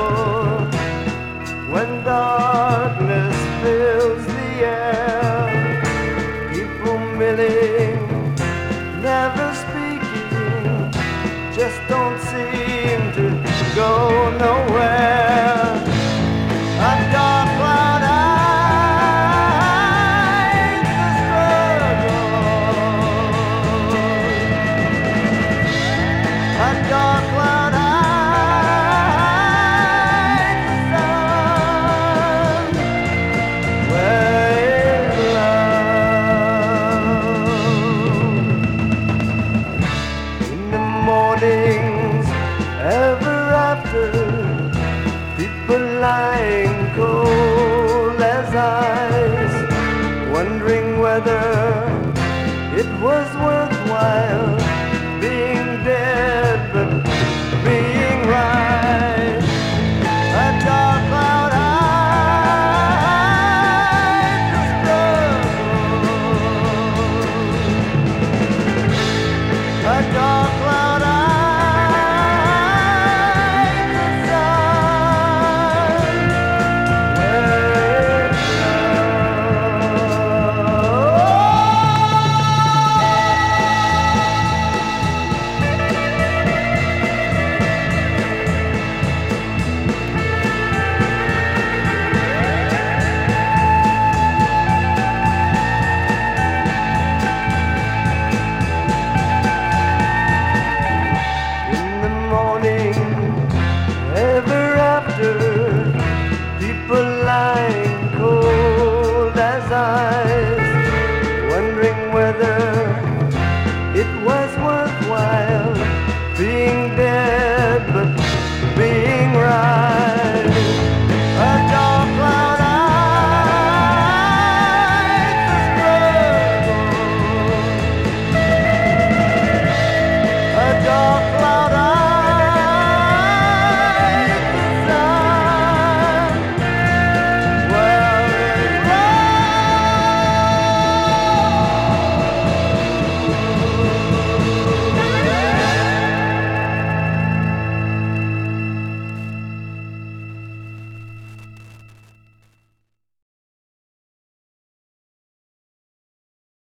when darkness fills the air. People milling, never speaking, just don't seem to go nowhere. A dark cloud hides the struggle. A dark cloud hides the sun. Where is love? In the mornings ever after, people lying cold as ice, wondering whether it was worthwhile